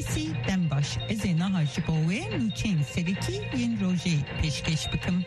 SBC Dembaş Ezena Hacıboğe Nüçin Seriki Yen Roje Peşkeş Bıkım.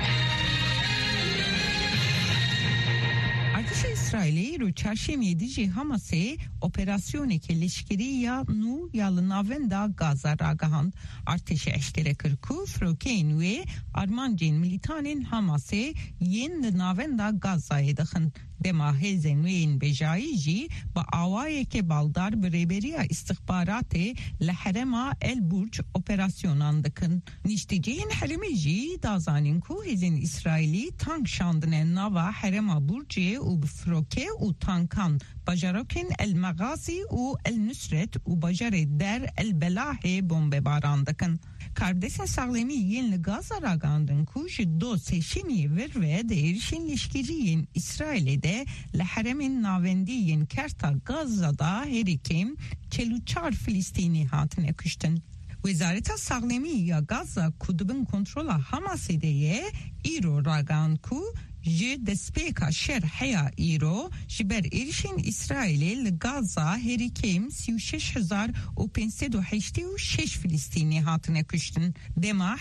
İsrail'e ro çarşemê dijî Hamasê operasyoneke leşkeriya nû ya li navenda Gaza ragihand. Artêşa eşkere kir ku firokeyên wê armancên militanên Hamasê yên li navenda Gazayê dixin. Dema hêzên wê yên bêjayî jî bi awayeke baldar bi rêberiya istixbaratê li herêma El Burç operasyonan dikin. Nişteceyên herêmê jî dazanîn ku hêzên İsraîlî tank şandine nava herêma Burçê û bi firoke û tankan bajarokên El Megazi û El Nusret û bajarê Der El Belahê bombebaran dikin. Kardeşen sağlamî yên li Gaza ragandin ku ji do seçimî vir ve de êrişên leşkeriyên İsrailê de li herêmên navendî yên Kerta Gaza'da herî kêm 44 Filistînî hatine kuştin. Wezareta Sağlamî ya Gaza ku dibin kontrola Hamasê de ye îro ragand ku ji destpêka şer heya îro ji ber êrişên İsrailê li Gaza herî kêm 36,586 Filistînî hatine kuştin. Dema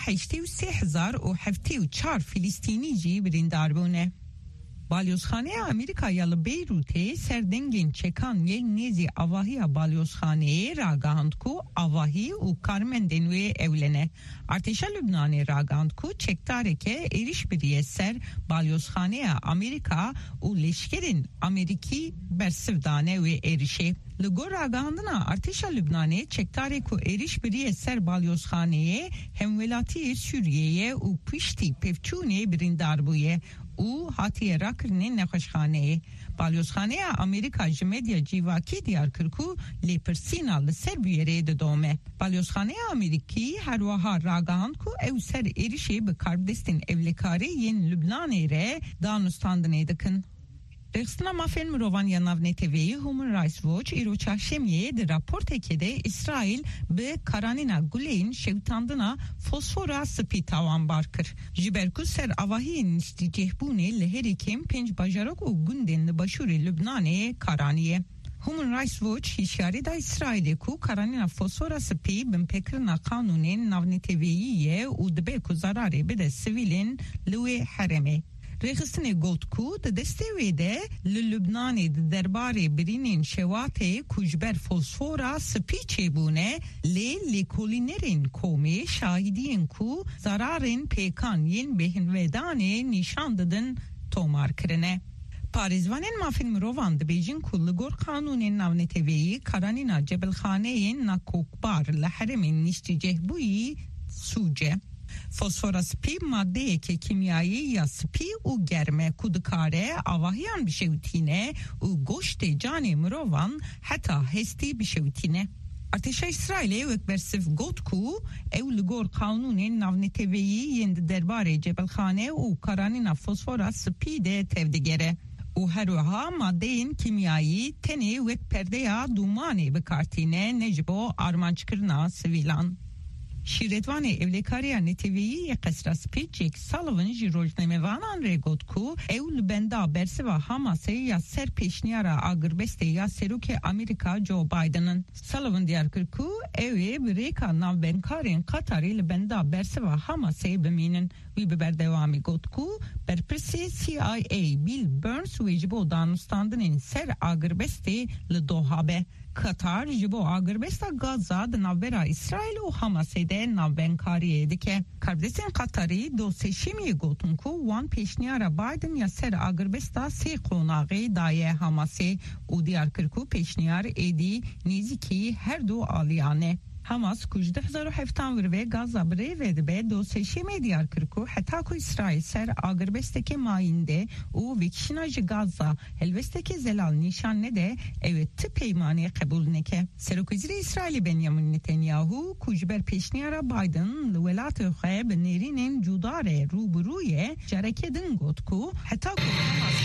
83,704 Filistînî jî birîndar bûne. Balyozxaneya Amerika ya li Beyrûtê serdengên çekan yê nêzî avahiya balyozxaneyê ragihand ku avahî û karmendên wê ewlene. Artêşa Lübnanê ragihand ku çekdareke êriş biriye ser balyozxaneya Amerika û leşkerên Amerîkî bersiv dane wê êrişê. Li gor ragihandina Artêşa Lübnanê çekdarê ku êriş biriye ser balyozxaneyê hemwelatiyê Sûriyeyê û piştî pevçûnê birîndar bûye û hatiye rakirinê nexweşxaneyê. Balyozxaneya Amerika ji medya civakî diyar kir ku lêpirsîna li ser bûyerê didome. Balyozxaneya Amerîkî her wiha ragihand ku ew ser êrişê bi karbdestên evlekarî yên Lübnanê re danûstandinê dikin. Rexistina mafên mirovan ya navneteviyê Human Rights Watch îro çarşemiyê di raportekê de İsrail bi karanîna guleyên şewitandina fosfora spî tawanbar kir. Ji ber ku ser avahiyên niştîcehbûnê li herî kêm 5 bajarok û gundên li başûrê Lübnanê karaniye. Human Rights Watch hişyarî da İsrailê ku karanîna fosfora spî binpêkirina kanûnên navneteviyî ye û dibe ku zararê bide sivîlên li wê herêmê. Rexistinê got ku di destê wê de li Lübnanê di derbarê birînên şewatê ku ji ber fosfora spî çêbûne lê lêkolînerên komê şahidiyên ku zararên pêkan yên bêhinvedanê nîşan didin tomar kirine. Parêzvanên mafên mirovan dibêjin ku li gor kanûnên navneteviyî karanîna cebelxaneyên nakokbar li herêmên niştîcehbûyî sûce. Fosfora spî maddeyeke kimyayî ya spî û germe ku dikare avahiyan bişewitîne û goştê canê mirovan heta hestî bişewitîne. Artêşa İsrailê wek bersiv got ku ew li gor kanûnên navneteviyî yên di derbarê cebelxane û karanîna fosfora spî de tevdigere. û her wiha maddeyên kimyayî tenê wek perdeya dûmanê bikartîne ne ji bo armançkirina sivîlan. Şîretvanê evlekariya netewiyî Qesra Spî Jake Sullivan ji rojnamevanan re got ku ew li benda bersiva Hamasê ya ser pêşniyara agirbestê ya serokê Amerîka Joe Biden'ın. Sullivan diyar kir ku ew ê bi rêka navbenkarên Qatarê li benda bersiva Hamasê bimînin. Wî bi berdewamî got ku berpirsê CIA Bill Burns wê ji bo danûstandinên ser agirbestê li Doha be. Katar ji bo agirbesta Gaza di navbera İsrail û Hamasê de navbenkariyê dike. Kardeşên Qatarî do seçimiyê gotin ku wan pêşniyara Biden ya ser agirbesta sê qonaxê daye Hamasê û diyar kir ku pêşniyar êdî nêzîkî her du aliyane. Hamas ku ji 2007 vir ve Gaza birêve dibe do seçimê diyar kir ku heta ku İsrail ser agirbesteke mayînde û vekişina ji Gaza helbesteke zelal nîşan nede evet ti peymanê qebûl neke. Serokvezîrê İsrailê Benjamin Netanyahu ku ji ber pêşniyara Biden li welatê xwe bi nêrînên cuda re rûbirû ye careke din got ku heta ku Hamas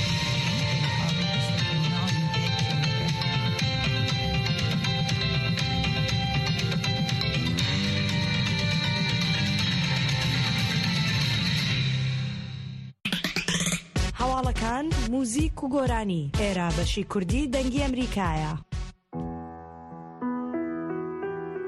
هەواڵەکان موزیک و گۆرانی ئێرە بەشی کوردی دەنگی ئەمریکایە.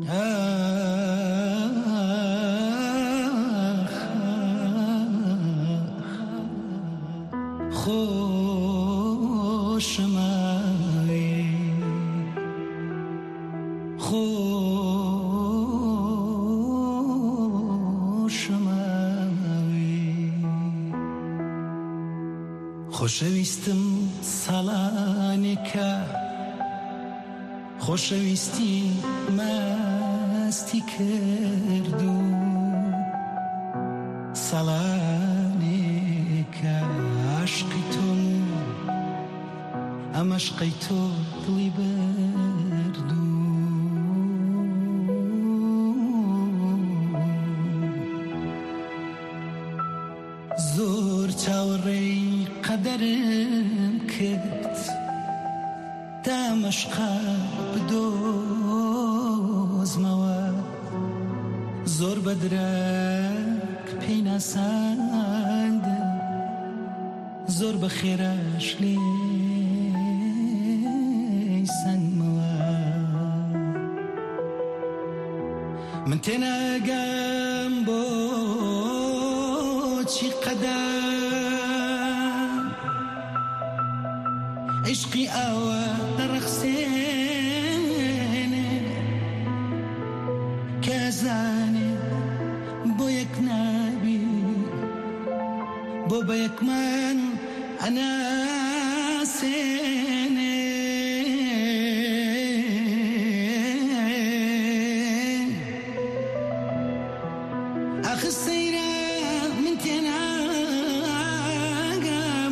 خوشویستم سالانکا خوشویستی مستی کردو سالانکا عشقی تو ام عشقی تو دلی بردو زور چاوری قدرم کرد دم عشقا بدوز موا زور بدرک پینا سند زور بخیرش لیسن موا من تناقم بو چی قدم عشقی آوا رخصینه کازانه بو یک نبی بو با یک من انا سینه آخر سیره من تناقم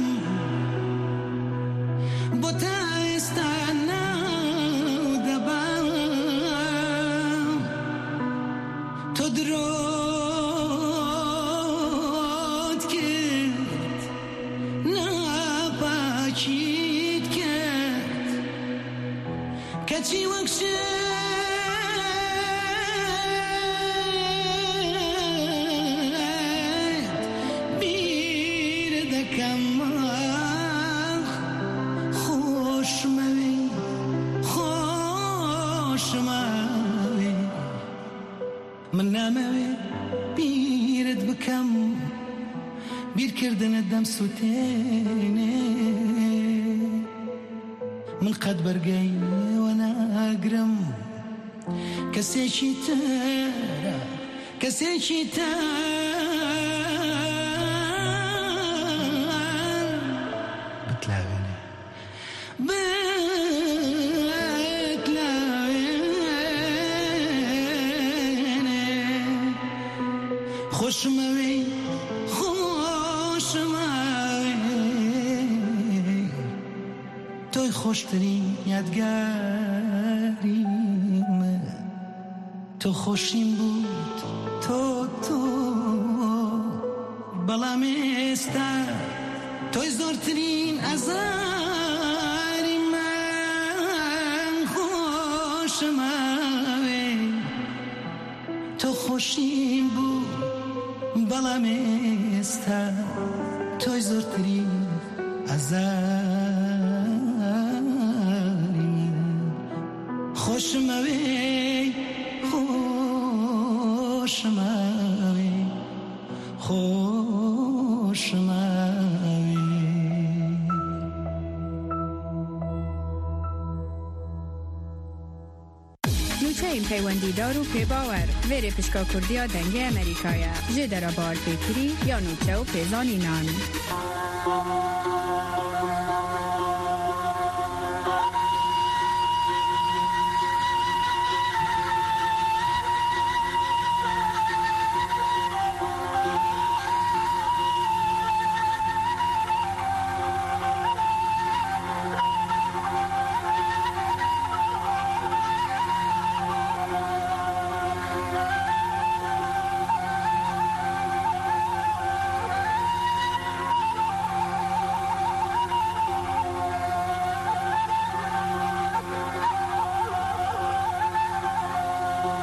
بو تایستانه و دبام تو درود کرد نپاکید کرد کچی وکشد من ناموي بيرد بكم بير كردن الدم سوتيني من قد برقي وانا اقرم كسيشي ترى كسيشي بتلاويني خوش موی خوش موی توی خوشترین یادگاریم تو خوشیم بود تو بلام استا توی زورترین ازاری من خوش موی تو خوشیم بود بلام استا توی زورترین ازاری خوش موی خوش موی خوش موی نوچه این پیوندیدار و پی باور ویره پشکا کردیا دنگ امریکایه جه در بار پیکری یا نوچه و پیزانی نان